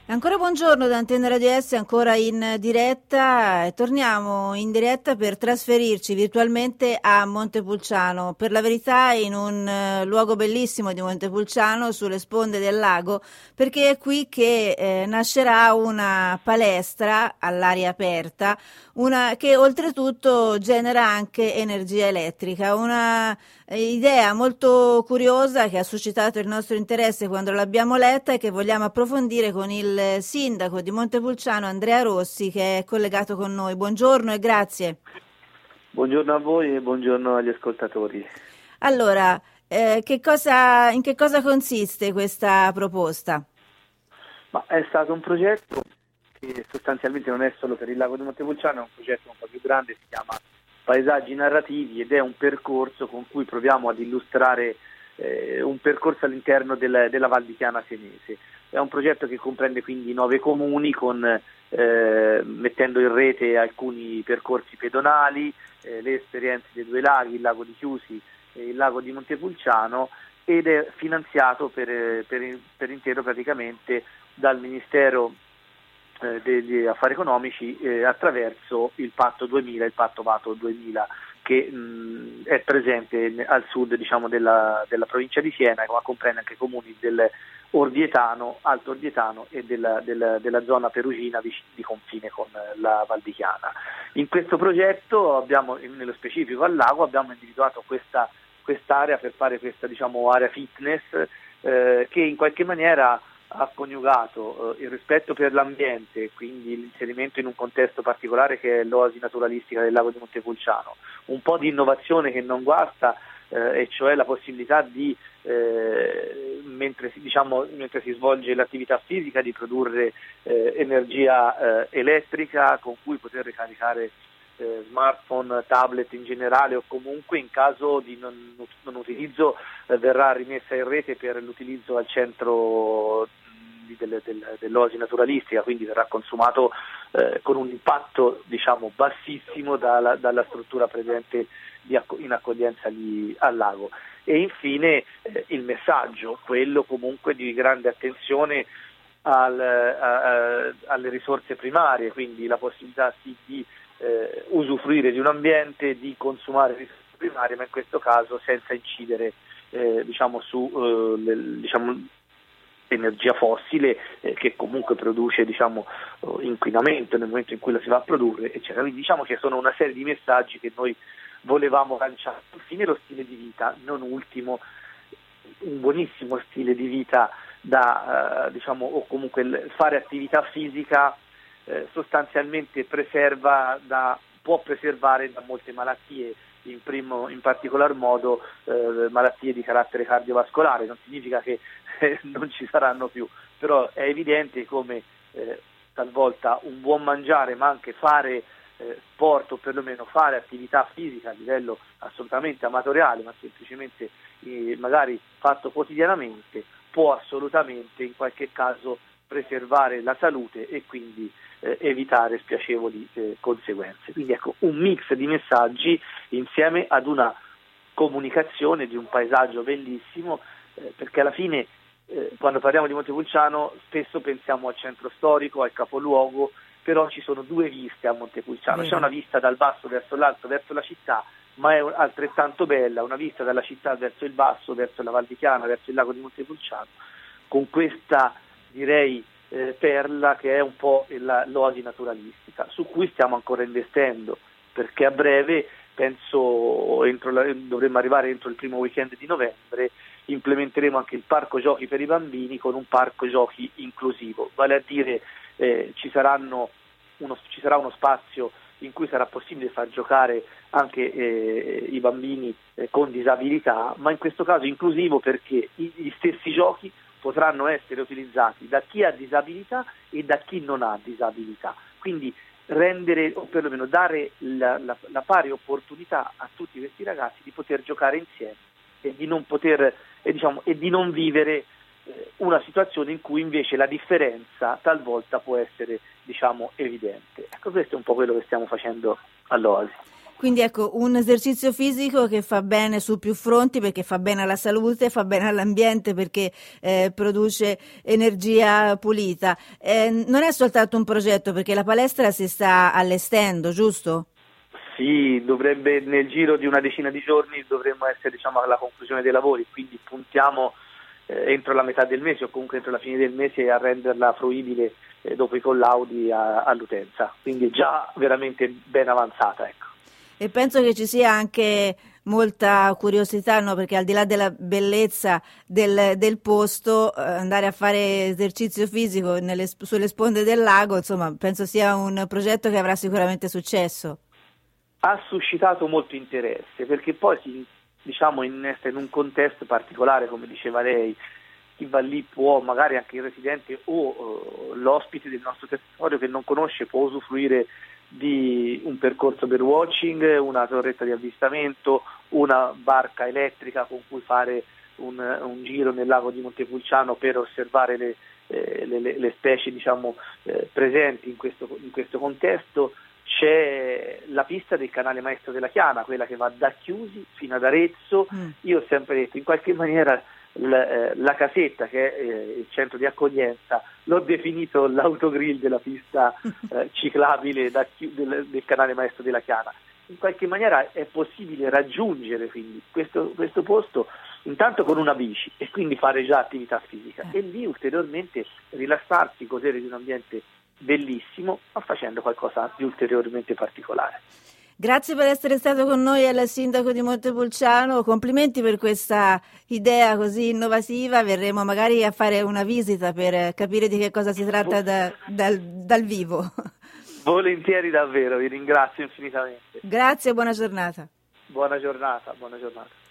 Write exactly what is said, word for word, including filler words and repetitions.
Ancora buongiorno da Antenne Radio S, ancora in diretta. Torniamo in diretta per trasferirci virtualmente a Montepulciano, per la verità in un eh, luogo bellissimo di Montepulciano, sulle sponde del lago, perché è qui che eh, nascerà una palestra all'aria aperta, una, che oltretutto genera anche energia elettrica, una eh, idea molto curiosa che ha suscitato il nostro interesse quando l'abbiamo letta e che vogliamo approfondire con il sindaco di Montepulciano Andrea Rossi, che è collegato con noi. Buongiorno e grazie. Buongiorno a voi e buongiorno agli ascoltatori. Allora, eh, che cosa, in che cosa consiste questa proposta? Ma è stato un progetto che sostanzialmente non è solo per il lago di Montepulciano, è un progetto un po' più grande, si chiama Paesaggi Narrativi ed è un percorso con cui proviamo ad illustrare eh, un percorso all'interno del, della Val di Chiana senese. È un progetto che comprende quindi nove comuni, con, eh, mettendo in rete alcuni percorsi pedonali, eh, le esperienze dei due laghi, il lago di Chiusi e il lago di Montepulciano, ed è finanziato per, per, per intero praticamente dal Ministero eh, degli Affari Economici eh, attraverso il Patto duemila, il Patto Vato duemila, che mh, è presente al sud, diciamo, della, della provincia di Siena, ma comprende anche comuni del Ordietano, Alto Ordietano e della, della, della zona perugina di, di confine con la Val di Chiana. In questo progetto abbiamo, nello specifico al lago, abbiamo individuato questa quest'area per fare questa, diciamo, area fitness eh, che in qualche maniera ha coniugato eh, il rispetto per l'ambiente, quindi l'inserimento in un contesto particolare che è l'oasi naturalistica del lago di Montepulciano, un po' di innovazione che non guasta, eh, e cioè la possibilità di eh, mentre, si, diciamo, mentre si svolge l'attività fisica di produrre eh, energia eh, elettrica con cui poter ricaricare eh, smartphone, tablet in generale, o comunque in caso di non, non utilizzo eh, verrà rimessa in rete per l'utilizzo al centro del, del, dell'oasi naturalistica, quindi verrà consumato eh, con un impatto, diciamo, bassissimo dalla, dalla struttura presente di, in accoglienza lì al lago. E infine eh, il messaggio, quello comunque di grande attenzione al, a, a, alle risorse primarie, quindi la possibilità sì di eh, usufruire di un ambiente, di consumare risorse primarie, ma in questo caso senza incidere eh, diciamo su eh, le, diciamo, energia fossile eh, che comunque produce, diciamo, inquinamento nel momento in cui la si va a produrre, eccetera. Quindi diciamo che sono una serie di messaggi che noi volevamo lanciare. Infine lo stile di vita, non ultimo, un buonissimo stile di vita da eh, diciamo, o comunque fare attività fisica eh, sostanzialmente preserva da, può preservare da molte malattie, in primo in particolar modo eh, malattie di carattere cardiovascolare. Non significa che eh, non ci saranno più, però è evidente come eh, talvolta un buon mangiare, ma anche fare Eh, sport, o perlomeno fare attività fisica a livello assolutamente amatoriale, ma semplicemente eh, magari fatto quotidianamente, può assolutamente in qualche caso preservare la salute e quindi eh, evitare spiacevoli eh, conseguenze. Quindi ecco, un mix di messaggi insieme ad una comunicazione di un paesaggio bellissimo, eh, perché alla fine eh, quando parliamo di Montepulciano spesso pensiamo al centro storico, al capoluogo, però ci sono due viste a Montepulciano, c'è una vista dal basso verso l'alto, verso la città, ma è altrettanto bella una vista dalla città verso il basso, verso la Val di Chiana, verso il lago di Montepulciano, con questa, direi, eh, perla che è un po' la, l'oasi naturalistica, su cui stiamo ancora investendo, perché a breve, penso entro la, dovremmo arrivare entro il primo weekend di novembre, implementeremo anche il parco giochi per i bambini con un parco giochi inclusivo, vale a dire eh, ci saranno uno, ci sarà uno spazio in cui sarà possibile far giocare anche eh, i bambini eh, con disabilità, ma in questo caso inclusivo, perché i, gli stessi giochi potranno essere utilizzati da chi ha disabilità e da chi non ha disabilità, quindi rendere, o perlomeno dare la, la, la pari opportunità a tutti questi ragazzi di poter giocare insieme e di non poter e, diciamo, e di non vivere eh, una situazione in cui invece la differenza talvolta può essere, diciamo, evidente. Ecco, questo è un po' quello che stiamo facendo all'Oasi. Quindi ecco, un esercizio fisico che fa bene su più fronti, perché fa bene alla salute, fa bene all'ambiente perché eh, produce energia pulita. Eh, non è soltanto un progetto, perché la palestra si sta allestendo, giusto? Sì, dovrebbe nel giro di una decina di giorni dovremmo essere, diciamo, alla conclusione dei lavori, quindi puntiamo eh, entro la metà del mese o comunque entro la fine del mese a renderla fruibile eh, dopo i collaudi a, all'utenza, quindi è già veramente ben avanzata, ecco. E penso che ci sia anche molta curiosità, no? Perché al di là della bellezza del, del posto, eh, andare a fare esercizio fisico nelle, sulle sponde del lago, insomma, penso sia un progetto che avrà sicuramente successo. Ha suscitato molto interesse perché poi si, diciamo, innesta in un contesto particolare, come diceva lei. Chi va lì può, magari anche il residente o uh, l'ospite del nostro territorio che non conosce, può usufruire di un percorso birdwatching, una torretta di avvistamento, una barca elettrica con cui fare un, un giro nel lago di Montepulciano per osservare le, eh, le, le specie, diciamo, eh, presenti in questo, in questo contesto. C'è la pista del canale Maestro della Chiana, quella che va da Chiusi fino ad Arezzo. Mm. Io ho sempre detto, in qualche maniera la, la casetta, che è il centro di accoglienza, l'ho definito l'autogrill della pista eh, ciclabile da, del, del canale Maestro della Chiana. In qualche maniera è possibile raggiungere quindi questo, questo posto intanto con una bici e quindi fare già attività fisica e lì ulteriormente rilassarsi, godere di un ambiente bellissimo, ma facendo qualcosa di ulteriormente particolare. Grazie per essere stato con noi al sindaco di Montepulciano, complimenti per questa idea così innovativa, verremo magari a fare una visita per capire di che cosa si tratta da, dal, dal vivo. Volentieri davvero, vi ringrazio infinitamente. Grazie e buona giornata. Buona giornata, buona giornata.